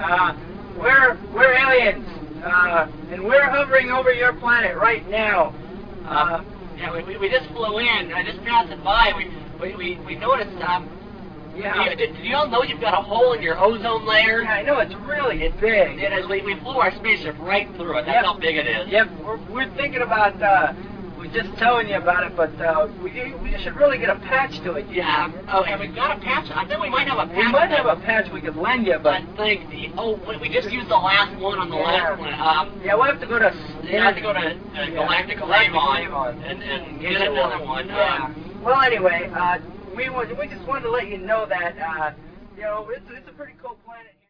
We're aliens, and we're hovering over your planet right now. Yeah, we just flew in. Just passing by. We noticed. Yeah. Did you all know you've got a hole in your ozone layer? Yeah, I know, it's really big. It is. We flew our spaceship right through it. That's how big it is. Yep, we're thinking about, we're just telling you about it, but we should really get a patch to it. Yeah. Oh, and we've got a patch. I think we might have a patch. We might have a patch we could lend you, but... I think we just used the last one on the last one. Yeah, we'll have to go to... We'll have to go to Galactic Avon and get another one. Yeah. Well, anyway, we just wanted to let you know that, you know, it's a pretty cool planet.